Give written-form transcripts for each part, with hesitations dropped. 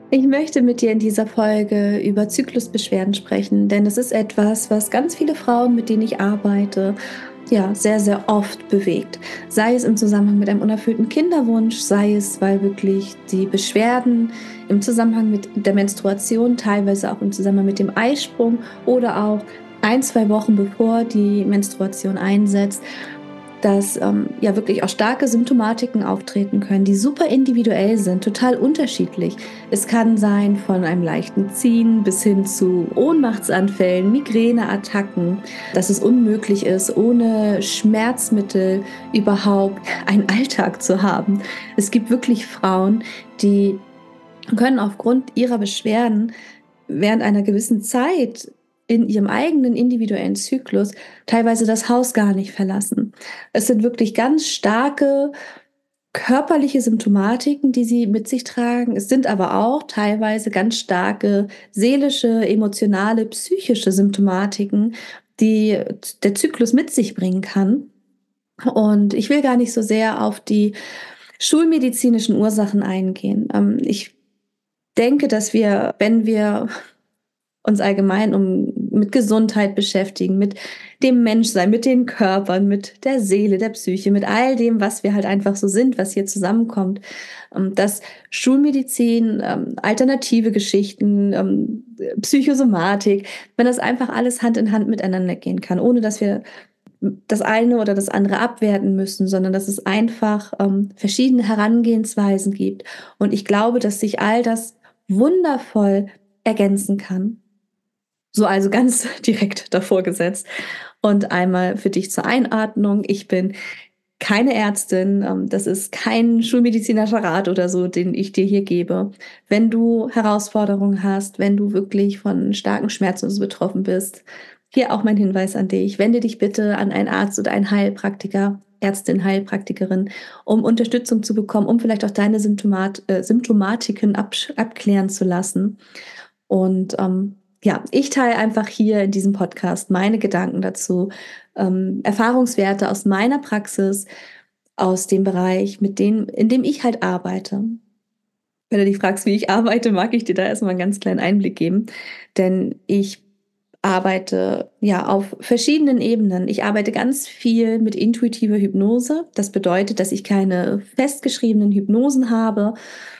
Ich möchte mit dir in dieser Folge über Zyklusbeschwerden sprechen, denn es ist etwas, was ganz viele Frauen, mit denen ich arbeite, ja, sehr, sehr oft bewegt. Sei es im Zusammenhang mit einem unerfüllten Kinderwunsch, sei es, weil wirklich die Beschwerden im Zusammenhang mit der Menstruation, teilweise auch im Zusammenhang mit dem Eisprung oder auch 1, 2 Wochen bevor die Menstruation einsetzt, dass ja wirklich auch starke Symptomatiken auftreten können, die super individuell sind, total unterschiedlich. Es kann sein von einem leichten Ziehen bis hin zu Ohnmachtsanfällen, Migräneattacken, dass es unmöglich ist, ohne Schmerzmittel überhaupt einen Alltag zu haben. Es gibt wirklich Frauen, die können aufgrund ihrer Beschwerden während einer gewissen Zeit in ihrem eigenen individuellen Zyklus teilweise das Haus gar nicht verlassen. Es sind wirklich ganz starke körperliche Symptomatiken, die sie mit sich tragen. Es sind aber auch teilweise ganz starke seelische, emotionale, psychische Symptomatiken, die der Zyklus mit sich bringen kann. Und ich will gar nicht so sehr auf die schulmedizinischen Ursachen eingehen. Ich denke, dass wir, wenn wir uns allgemein mit Gesundheit beschäftigen, mit dem Menschsein, mit den Körpern, mit der Seele, der Psyche, mit all dem, was wir halt einfach so sind, was hier zusammenkommt, dass Schulmedizin, alternative Geschichten, Psychosomatik, wenn das einfach alles Hand in Hand miteinander gehen kann, ohne dass wir das eine oder das andere abwerten müssen, sondern dass es einfach verschiedene Herangehensweisen gibt. Und ich glaube, dass sich all das wundervoll ergänzen kann. So, also ganz direkt davor gesetzt. Und einmal für dich zur Einordnung. Ich bin keine Ärztin. Das ist kein schulmedizinischer Rat oder so, den ich dir hier gebe. Wenn du Herausforderungen hast, wenn du wirklich von starken Schmerzen betroffen bist, hier auch mein Hinweis an dich. Wende dich bitte an einen Arzt oder einen Heilpraktiker, Ärztin, Heilpraktikerin, um Unterstützung zu bekommen, um vielleicht auch deine Symptomatiken abklären zu lassen. Und ja, ich teile einfach hier in diesem Podcast meine Gedanken dazu, Erfahrungswerte aus meiner Praxis, aus dem Bereich, in dem ich halt arbeite. Wenn du dich fragst, wie ich arbeite, mag ich dir da erstmal einen ganz kleinen Einblick geben, denn ich arbeite ja auf verschiedenen Ebenen. Ich arbeite ganz viel mit intuitiver Hypnose. Das bedeutet, dass ich keine festgeschriebenen Hypnosen habe,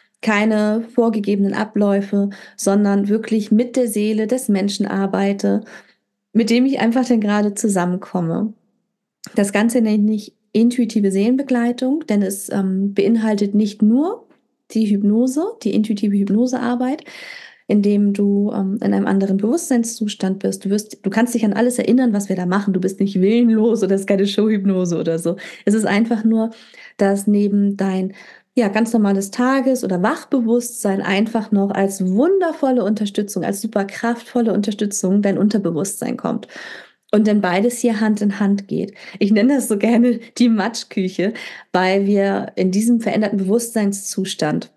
keine vorgegebenen Abläufe, sondern wirklich mit der Seele des Menschen arbeite, mit dem ich einfach dann gerade zusammenkomme. Das Ganze nenne ich intuitive Seelenbegleitung, denn es beinhaltet nicht nur die Hypnose, die intuitive Hypnosearbeit, indem du in einem anderen Bewusstseinszustand bist. Du kannst dich an alles erinnern, was wir da machen. Du bist nicht willenlos oder es ist keine Showhypnose oder so. Es ist einfach nur, dass neben dein ganz normales Tages- oder Wachbewusstsein einfach noch als wundervolle Unterstützung, als super kraftvolle Unterstützung dein Unterbewusstsein kommt. Und dann beides hier Hand in Hand geht. Ich nenne das so gerne die Matschküche, weil wir in diesem veränderten Bewusstseinszustand,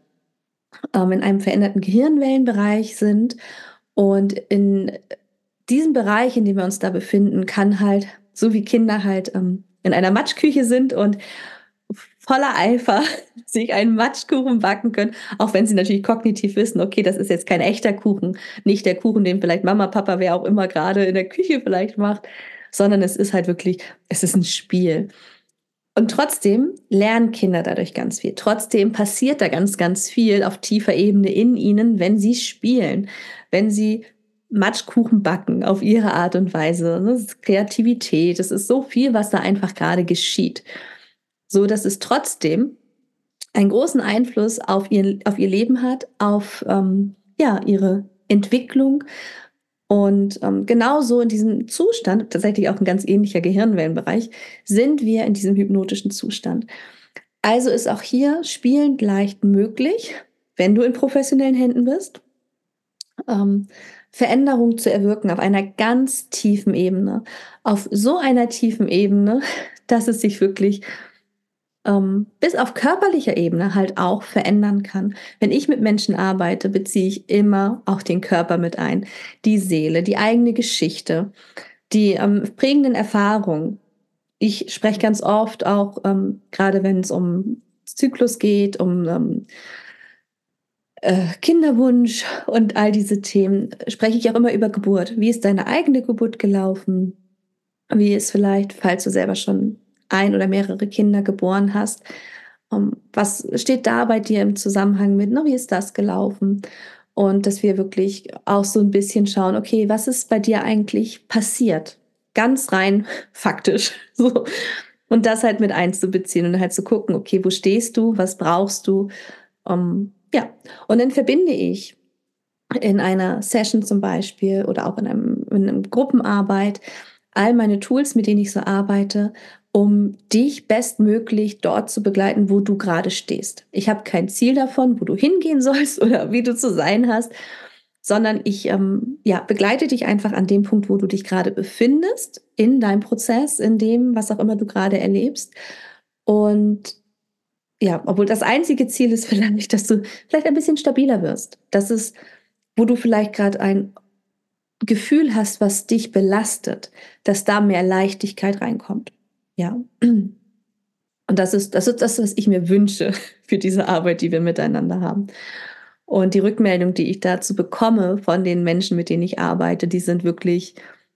in einem veränderten Gehirnwellenbereich sind. Und in diesem Bereich, in dem wir uns da befinden, kann halt, so wie Kinder halt in einer Matschküche sind und voller Eifer sich einen Matschkuchen backen können, auch wenn sie natürlich kognitiv wissen, okay, das ist jetzt kein echter Kuchen, nicht der Kuchen, den vielleicht Mama, Papa, wer auch immer gerade in der Küche vielleicht macht, sondern es ist halt wirklich, es ist ein Spiel. Und trotzdem lernen Kinder dadurch ganz viel. Trotzdem passiert da ganz, ganz viel auf tiefer Ebene in ihnen, wenn sie spielen, wenn sie Matschkuchen backen auf ihre Art und Weise. Das ist Kreativität, es ist so viel, was da einfach gerade geschieht. So dass es trotzdem einen großen Einfluss auf ihr Leben hat, auf ihre Entwicklung. Und genauso in diesem Zustand, tatsächlich auch ein ganz ähnlicher Gehirnwellenbereich, sind wir in diesem hypnotischen Zustand. Also ist auch hier spielend leicht möglich, wenn du in professionellen Händen bist, ähm, Veränderung zu erwirken auf einer ganz tiefen Ebene. Auf so einer tiefen Ebene, dass es sich wirklich bis auf körperlicher Ebene halt auch verändern kann. Wenn ich mit Menschen arbeite, beziehe ich immer auch den Körper mit ein, die Seele, die eigene Geschichte, die prägenden Erfahrungen. Ich spreche ganz oft auch, gerade wenn es um Zyklus geht, um Kinderwunsch und all diese Themen, spreche ich auch immer über Geburt. Wie ist deine eigene Geburt gelaufen? Wie ist vielleicht, falls du selber schon ein oder mehrere Kinder geboren hast, was steht da bei dir im Zusammenhang mit, ne, wie ist das gelaufen? Und dass wir wirklich auch so ein bisschen schauen, okay, was ist bei dir eigentlich passiert? Ganz rein faktisch, so. Und das halt mit einzubeziehen und halt zu gucken, okay, wo stehst du? Was brauchst du? Ja, und dann verbinde ich in einer Session zum Beispiel oder auch in einem Gruppenarbeit all meine Tools, mit denen ich so arbeite, um dich bestmöglich dort zu begleiten, wo du gerade stehst. Ich habe kein Ziel davon, wo du hingehen sollst oder wie du zu sein hast, sondern ich ja, begleite dich einfach an dem Punkt, wo du dich gerade befindest, in deinem Prozess, in dem, was auch immer du gerade erlebst. Und ja, obwohl das einzige Ziel ist vielleicht, dass du vielleicht ein bisschen stabiler wirst. Das ist, wo du vielleicht gerade ein Gefühl hast, was dich belastet, dass da mehr Leichtigkeit reinkommt. Ja. Und das ist das, was ich mir wünsche für diese Arbeit, die wir miteinander haben. Und die Rückmeldung, die ich dazu bekomme von den Menschen, mit denen ich arbeite, die sind wirklich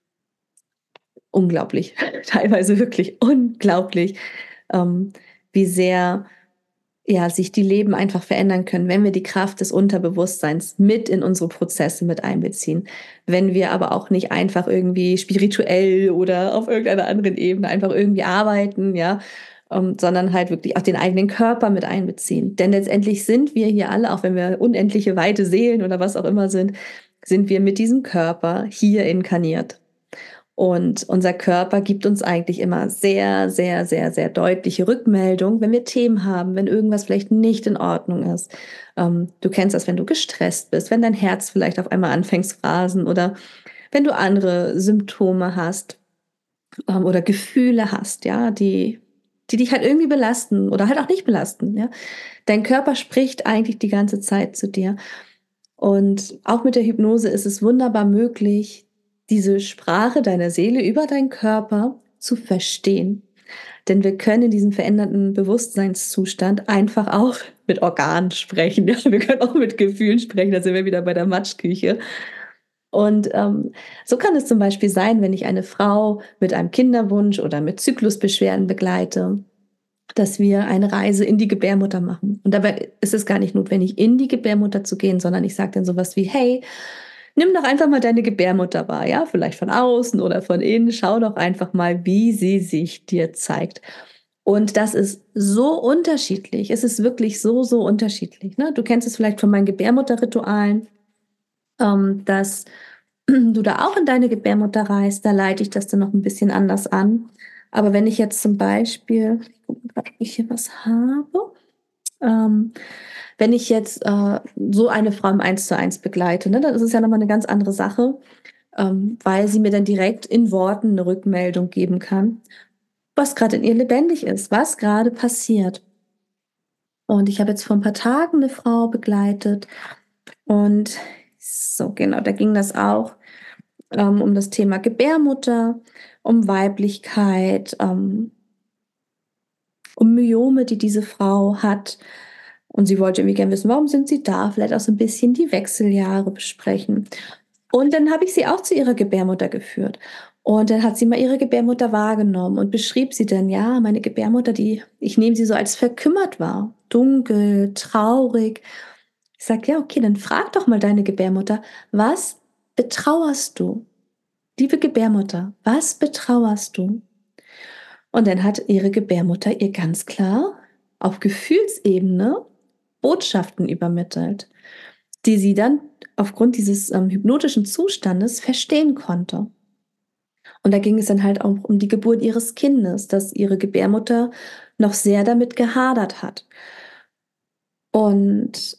unglaublich. Teilweise wirklich unglaublich, ähm, wie sehr ja, sich die Leben einfach verändern können, wenn wir die Kraft des Unterbewusstseins mit in unsere Prozesse mit einbeziehen. Wenn wir aber auch nicht einfach irgendwie spirituell oder auf irgendeiner anderen Ebene einfach irgendwie arbeiten, ja, sondern halt wirklich auch den eigenen Körper mit einbeziehen. Denn letztendlich sind wir hier alle, auch wenn wir unendliche weite Seelen oder was auch immer sind wir mit diesem Körper hier inkarniert. Und unser Körper gibt uns eigentlich immer sehr, sehr, sehr, sehr deutliche Rückmeldung, wenn wir Themen haben, wenn irgendwas vielleicht nicht in Ordnung ist. Du kennst das, wenn du gestresst bist, wenn dein Herz vielleicht auf einmal anfängt zu rasen oder wenn du andere Symptome hast, oder Gefühle hast, ja, die dich halt irgendwie belasten oder halt auch nicht belasten, ja. Dein Körper spricht eigentlich die ganze Zeit zu dir. Und auch mit der Hypnose ist es wunderbar möglich, diese Sprache deiner Seele über deinen Körper zu verstehen. Denn wir können in diesem veränderten Bewusstseinszustand einfach auch mit Organen sprechen. Ja? Wir können auch mit Gefühlen sprechen. Da sind wir wieder bei der Matschküche. Und so kann es zum Beispiel sein, wenn ich eine Frau mit einem Kinderwunsch oder mit Zyklusbeschwerden begleite, dass wir eine Reise in die Gebärmutter machen. Und dabei ist es gar nicht notwendig, in die Gebärmutter zu gehen, sondern ich sage dann sowas wie, hey, nimm doch einfach mal deine Gebärmutter wahr, ja, vielleicht von außen oder von innen, schau doch einfach mal, wie sie sich dir zeigt. Und das ist so unterschiedlich. Es ist wirklich so, so unterschiedlich. Ne? Du kennst es vielleicht von meinen Gebärmutterritualen, dass du da auch in deine Gebärmutter reist, da leite ich das dann noch ein bisschen anders an. Aber wenn ich jetzt zum Beispiel, ich gucke gerade, ob ich hier was habe, ähm, wenn ich jetzt so eine Frau im 1:1 begleite, ne, dann ist es ja nochmal eine ganz andere Sache, weil sie mir dann direkt in Worten eine Rückmeldung geben kann, was gerade in ihr lebendig ist, was gerade passiert. Und ich habe jetzt vor ein paar Tagen eine Frau begleitet und so genau, da ging das auch um das Thema Gebärmutter, um Weiblichkeit, um Myome, die diese Frau hat. Und sie wollte irgendwie gerne wissen, warum sind sie da? Vielleicht auch so ein bisschen die Wechseljahre besprechen. Und dann habe ich sie auch zu ihrer Gebärmutter geführt. Und dann hat sie mal ihre Gebärmutter wahrgenommen und beschrieb sie dann, ja, meine Gebärmutter, ich nehme sie so als verkümmert wahr, dunkel, traurig. Ich sage, ja, okay, dann frag doch mal deine Gebärmutter, was betrauerst du? Liebe Gebärmutter, was betrauerst du? Und dann hat ihre Gebärmutter ihr ganz klar auf Gefühlsebene Botschaften übermittelt, die sie dann aufgrund dieses hypnotischen Zustandes verstehen konnte. Und da ging es dann halt auch um die Geburt ihres Kindes, dass ihre Gebärmutter noch sehr damit gehadert hat. Und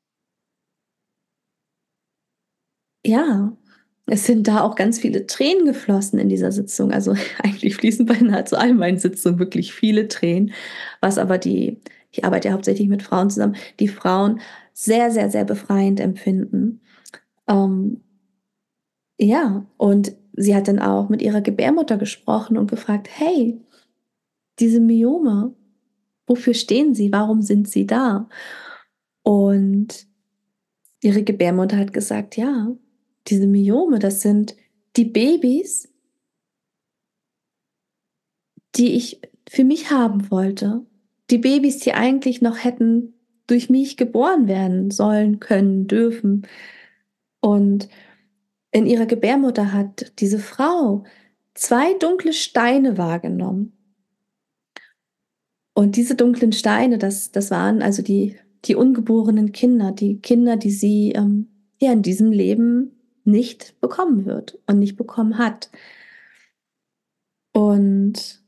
ja, es sind da auch ganz viele Tränen geflossen in dieser Sitzung. Also eigentlich fließen bei nahezu all meinen Sitzungen wirklich viele Tränen, was aber ich arbeite ja hauptsächlich mit Frauen zusammen, die Frauen sehr, sehr, sehr befreiend empfinden. Ähm, ja, und sie hat dann auch mit ihrer Gebärmutter gesprochen und gefragt, hey, diese Myome, wofür stehen sie? Warum sind sie da? Und ihre Gebärmutter hat gesagt, ja, diese Myome, das sind die Babys, die ich für mich haben wollte. Die Babys, die eigentlich noch hätten durch mich geboren werden sollen, können, dürfen. Und in ihrer Gebärmutter hat diese Frau 2 dunkle Steine wahrgenommen. Und diese dunklen Steine, das waren also die ungeborenen Kinder, die Kinder, die sie, ja, in diesem Leben nicht bekommen wird und nicht bekommen hat. Und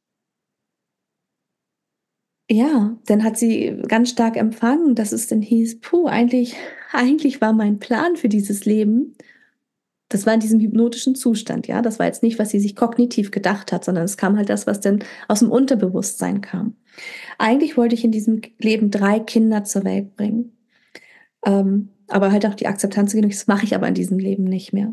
ja, dann hat sie ganz stark empfangen, dass es dann hieß: „Puh, eigentlich war mein Plan für dieses Leben“, das war in diesem hypnotischen Zustand, ja? Das war jetzt nicht, was sie sich kognitiv gedacht hat, sondern es kam halt das, was dann aus'm Unterbewusstsein kam. Eigentlich wollte ich in diesem Leben 3 Kinder zur Welt bringen, aber halt auch die Akzeptanz genug, das mache ich aber in diesem Leben nicht mehr.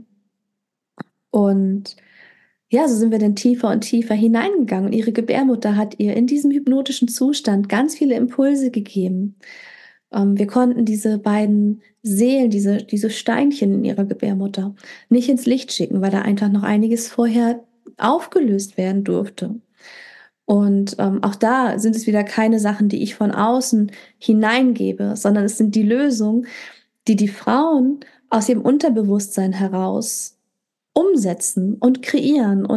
Und ja, so sind wir dann tiefer und tiefer hineingegangen und ihre Gebärmutter hat ihr in diesem hypnotischen Zustand ganz viele Impulse gegeben. Wir konnten diese beiden Seelen, diese Steinchen in ihrer Gebärmutter nicht ins Licht schicken, weil da einfach noch einiges vorher aufgelöst werden durfte. Und auch da sind es wieder keine Sachen, die ich von außen hineingebe, sondern es sind die Lösungen, die die Frauen aus ihrem Unterbewusstsein heraus umsetzen und kreieren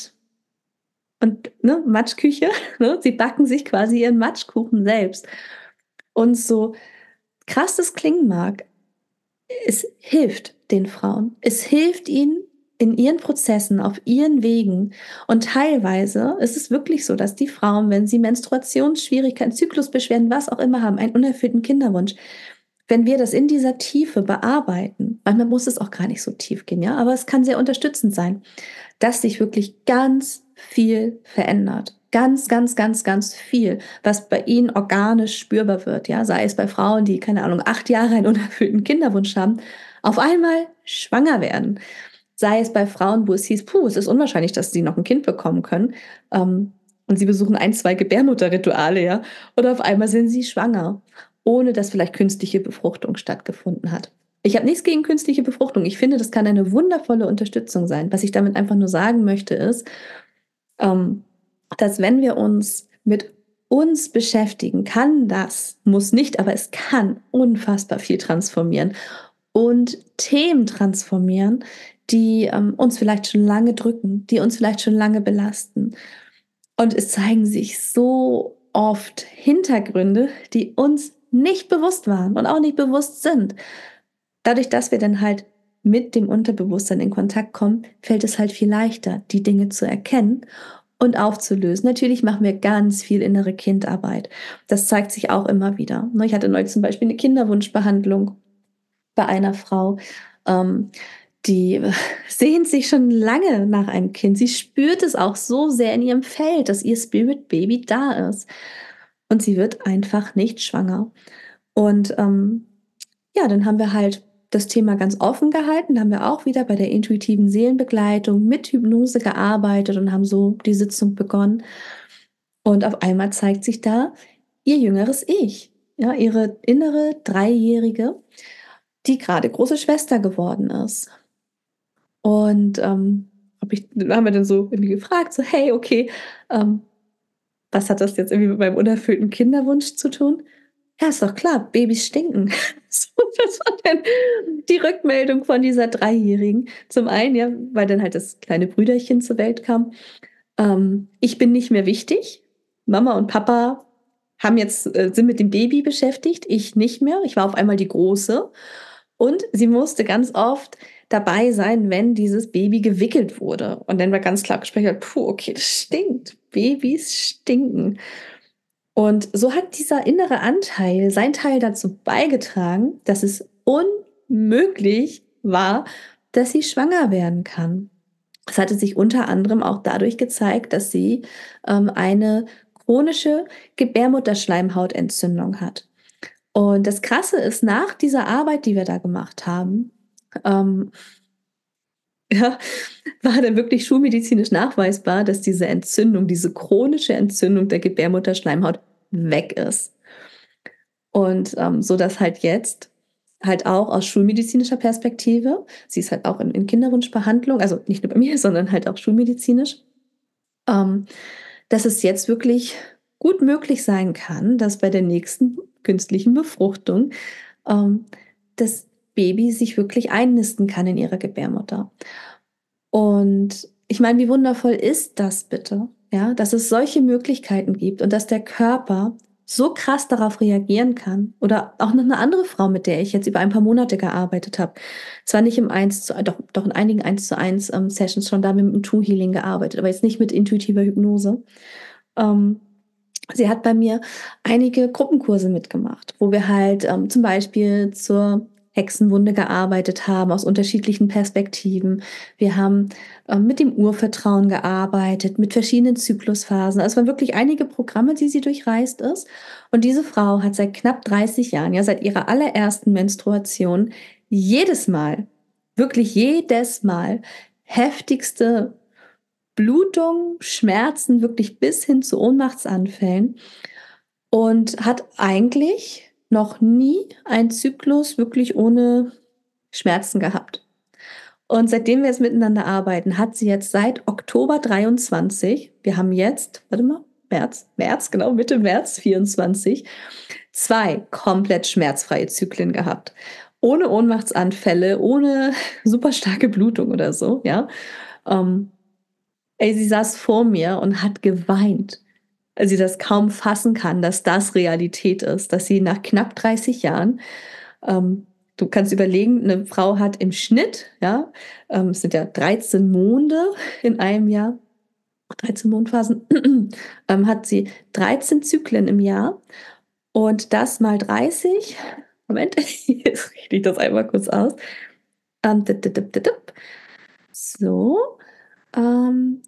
und ne, Matschküche, ne? Sie backen sich quasi ihren Matschkuchen selbst. Und so krass das klingen mag, es hilft den Frauen. Es hilft ihnen in ihren Prozessen, auf ihren Wegen. Und teilweise ist es wirklich so, dass die Frauen, wenn sie Menstruationsschwierigkeiten, Zyklusbeschwerden, was auch immer haben, einen unerfüllten Kinderwunsch, wenn wir das in dieser Tiefe bearbeiten, manchmal muss es auch gar nicht so tief gehen, ja, aber es kann sehr unterstützend sein, dass sich wirklich ganz viel verändert. Ganz, ganz, ganz, ganz viel, was bei ihnen organisch spürbar wird, ja, sei es bei Frauen, die, keine Ahnung, 8 Jahre einen unerfüllten Kinderwunsch haben, auf einmal schwanger werden. Sei es bei Frauen, wo es hieß, puh, es ist unwahrscheinlich, dass sie noch ein Kind bekommen können. Und sie besuchen 1, 2 Gebärmutterrituale, ja, und auf einmal sind sie schwanger, ohne dass vielleicht künstliche Befruchtung stattgefunden hat. Ich habe nichts gegen künstliche Befruchtung. Ich finde, das kann eine wundervolle Unterstützung sein. Was ich damit einfach nur sagen möchte, ist, ähm, dass wenn wir uns mit uns beschäftigen, kann das, muss nicht, aber es kann unfassbar viel transformieren und Themen transformieren, die uns vielleicht schon lange drücken, die uns vielleicht schon lange belasten. Und es zeigen sich so oft Hintergründe, die uns nicht bewusst waren und auch nicht bewusst sind. Dadurch, dass wir dann halt mit dem Unterbewusstsein in Kontakt kommen, fällt es halt viel leichter, die Dinge zu erkennen und aufzulösen. Natürlich machen wir ganz viel innere Kindarbeit. Das zeigt sich auch immer wieder. Ich hatte neulich zum Beispiel eine Kinderwunschbehandlung bei einer Frau, die sehnt sich schon lange nach einem Kind. Sie spürt es auch so sehr in ihrem Feld, dass ihr Spirit Baby da ist. Und sie wird einfach nicht schwanger. Und ja, dann haben wir halt das Thema ganz offen gehalten. Da haben wir auch wieder bei der intuitiven Seelenbegleitung mit Hypnose gearbeitet und haben so die Sitzung begonnen. Und auf einmal zeigt sich da ihr jüngeres Ich, ja, ihre innere Dreijährige, die gerade große Schwester geworden ist. Und haben wir dann so irgendwie gefragt, so, hey, okay, ähm, was hat das jetzt irgendwie mit meinem unerfüllten Kinderwunsch zu tun? Ja, ist doch klar, Babys stinken. So, das war dann die Rückmeldung von dieser Dreijährigen. Zum einen, ja, weil dann halt das kleine Brüderchen zur Welt kam. Ich bin nicht mehr wichtig. Mama und Papa sind mit dem Baby beschäftigt, ich nicht mehr. Ich war auf einmal die Große. Und sie musste ganz oft dabei sein, wenn dieses Baby gewickelt wurde. Und dann war ganz klar gespeichert, puh, okay, das stinkt. Babys stinken. Und so hat dieser innere Anteil seinen Teil dazu beigetragen, dass es unmöglich war, dass sie schwanger werden kann. Es hatte sich unter anderem auch dadurch gezeigt, dass sie eine chronische Gebärmutterschleimhautentzündung hat. Und das Krasse ist, nach dieser Arbeit, die wir da gemacht haben, ähm, ja, war dann wirklich schulmedizinisch nachweisbar, dass diese Entzündung, diese chronische Entzündung der Gebärmutterschleimhaut weg ist. Und so dass halt jetzt halt auch aus schulmedizinischer Perspektive. Sie ist halt auch in Kinderwunschbehandlung, also nicht nur bei mir, sondern halt auch schulmedizinisch, ähm, dass es jetzt wirklich gut möglich sein kann, dass bei der nächsten künstlichen Befruchtung ähm, das Baby sich wirklich einnisten kann in ihrer Gebärmutter. Und ich meine, wie wundervoll ist das bitte? Ja, dass es solche Möglichkeiten gibt und dass der Körper so krass darauf reagieren kann. Oder auch noch eine andere Frau, mit der ich jetzt über ein paar Monate gearbeitet habe. Zwar nicht im doch in einigen 1:1 Sessions schon, da haben wir mit dem True Healing gearbeitet, aber jetzt nicht mit intuitiver Hypnose. Ähm, Sie hat bei mir einige Gruppenkurse mitgemacht, wo wir halt zum Beispiel zur Hexenwunde gearbeitet haben, aus unterschiedlichen Perspektiven. Wir haben mit dem Urvertrauen gearbeitet, mit verschiedenen Zyklusphasen. Also es waren wirklich einige Programme, die sie durchreist ist. Und diese Frau hat seit knapp 30 Jahren, ja seit ihrer allerersten Menstruation, jedes Mal, wirklich jedes Mal, heftigste Blutung, Schmerzen, wirklich bis hin zu Ohnmachtsanfällen und hat eigentlich noch nie einen Zyklus wirklich ohne Schmerzen gehabt. Und seitdem wir jetzt miteinander arbeiten, hat sie jetzt seit Oktober 23, wir haben jetzt, warte mal, März, genau, Mitte März 24, 2 komplett schmerzfreie Zyklen gehabt. Ohne Ohnmachtsanfälle, ohne super starke Blutung oder so, ja. Ähm, sie saß vor mir und hat geweint, weil sie das kaum fassen kann, dass das Realität ist, dass sie nach knapp 30 Jahren, du kannst überlegen, eine Frau hat im Schnitt, ja, es sind ja 13 Monde in einem Jahr, 13 Mondphasen, hat sie 13 Zyklen im Jahr und das mal 30. Moment, jetzt rechne ich das einmal kurz aus. So, ähm,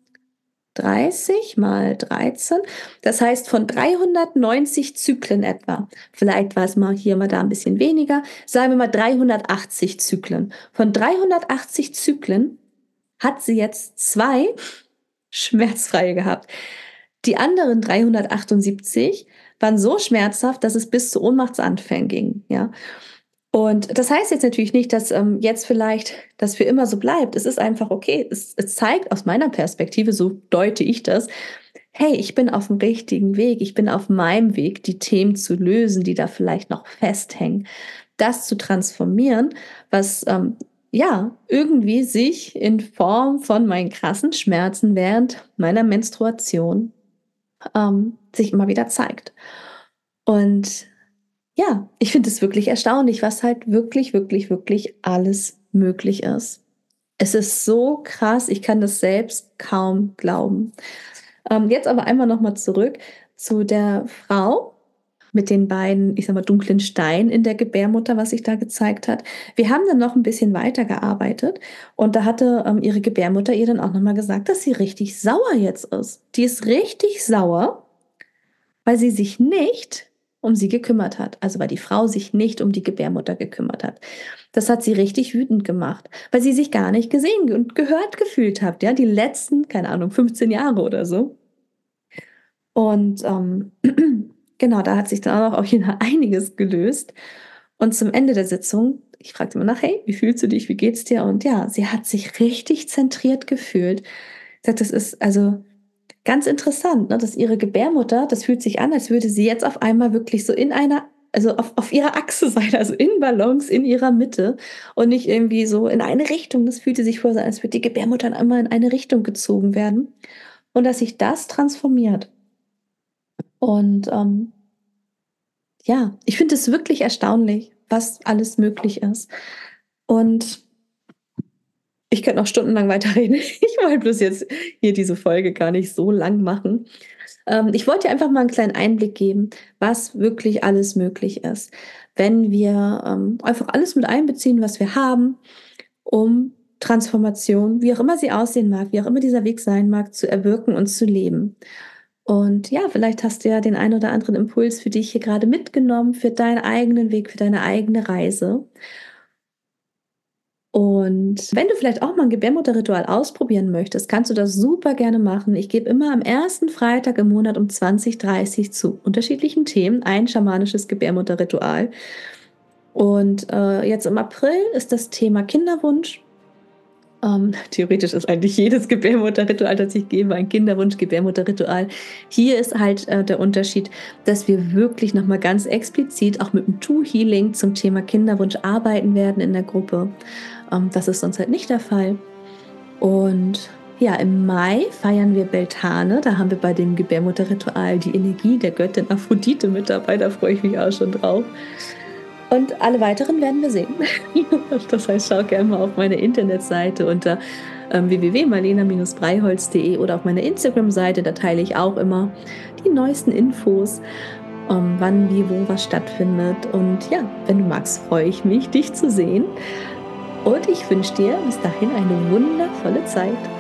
30 mal 13. Das heißt von 390 Zyklen etwa. Vielleicht war es mal hier, mal da ein bisschen weniger. Sagen wir mal 380 Zyklen. Von 380 Zyklen hat sie jetzt 2 schmerzfreie gehabt. Die anderen 378 waren so schmerzhaft, dass es bis zu Ohnmachtsanfällen ging. Ja? Und das heißt jetzt natürlich nicht, dass jetzt vielleicht das für immer so bleibt. Es ist einfach okay. Es zeigt aus meiner Perspektive, so deute ich das, hey, ich bin auf dem richtigen Weg. Ich bin auf meinem Weg, die Themen zu lösen, die da vielleicht noch festhängen. Das zu transformieren, was ja irgendwie sich in Form von meinen krassen Schmerzen während meiner Menstruation sich immer wieder zeigt. Und ja, ich finde es wirklich erstaunlich, was halt wirklich, wirklich, wirklich alles möglich ist. Es ist so krass, ich kann das selbst kaum glauben. Jetzt aber einmal nochmal zurück zu der Frau mit den beiden, ich sag mal, dunklen Steinen in der Gebärmutter, was sich da gezeigt hat. Wir haben dann noch ein bisschen weiter gearbeitet und da hatte ihre Gebärmutter ihr dann auch nochmal gesagt, dass sie richtig sauer jetzt ist. Die ist richtig sauer, weil sie sich nicht um sie gekümmert hat. Also weil die Frau sich nicht um die Gebärmutter gekümmert hat. Das hat sie richtig wütend gemacht, weil sie sich gar nicht gesehen und gehört gefühlt hat, ja, die letzten, keine Ahnung, 15 Jahre oder so. Und genau, da hat sich dann auch wieder einiges gelöst. Und zum Ende der Sitzung, ich fragte immer nach, hey, wie fühlst du dich, wie geht's dir? Und ja, sie hat sich richtig zentriert gefühlt. Ich sag, das ist also ganz interessant, ne, dass ihre Gebärmutter, das fühlt sich an, als würde sie jetzt auf einmal wirklich so in einer, also auf ihrer Achse sein, also in Balance, in ihrer Mitte und nicht irgendwie so in eine Richtung. Das fühlte sich vorher so an, als würde die Gebärmutter einmal in eine Richtung gezogen werden und dass sich das transformiert. Und ja, ich finde es wirklich erstaunlich, was alles möglich ist. Und ich könnte noch stundenlang weiterreden. Ich wollte bloß jetzt hier diese Folge gar nicht so lang machen. Ich wollte dir einfach mal einen kleinen Einblick geben, was wirklich alles möglich ist, wenn wir einfach alles mit einbeziehen, was wir haben, um Transformation, wie auch immer sie aussehen mag, wie auch immer dieser Weg sein mag, zu erwirken und zu leben. Und ja, vielleicht hast du ja den einen oder anderen Impuls für dich hier gerade mitgenommen, für deinen eigenen Weg, für deine eigene Reise. Und wenn du vielleicht auch mal ein Gebärmutterritual ausprobieren möchtest, kannst du das super gerne machen. Ich gebe immer am ersten Freitag im Monat um 20:30 zu unterschiedlichen Themen ein schamanisches Gebärmutterritual. Und jetzt im April ist das Thema Kinderwunsch. Theoretisch ist eigentlich jedes Gebärmutterritual, das ich gebe, ein Kinderwunsch-Gebärmutterritual. Hier ist halt der Unterschied, dass wir wirklich nochmal ganz explizit auch mit dem Two-Healing zum Thema Kinderwunsch arbeiten werden in der Gruppe. Das ist sonst halt nicht der Fall. Und ja, im Mai feiern wir Beltane. Da haben wir bei dem Gebärmutterritual die Energie der Göttin Aphrodite mit dabei. Da freue ich mich auch schon drauf. Und alle weiteren werden wir sehen. Das heißt, schau gerne mal auf meine Internetseite unter www.marlena-breiholz.de oder auf meiner Instagram-Seite. Da teile ich auch immer die neuesten Infos, wann, wie, wo was stattfindet. Und ja, wenn du magst, freue ich mich, dich zu sehen. Und ich wünsche dir bis dahin eine wundervolle Zeit.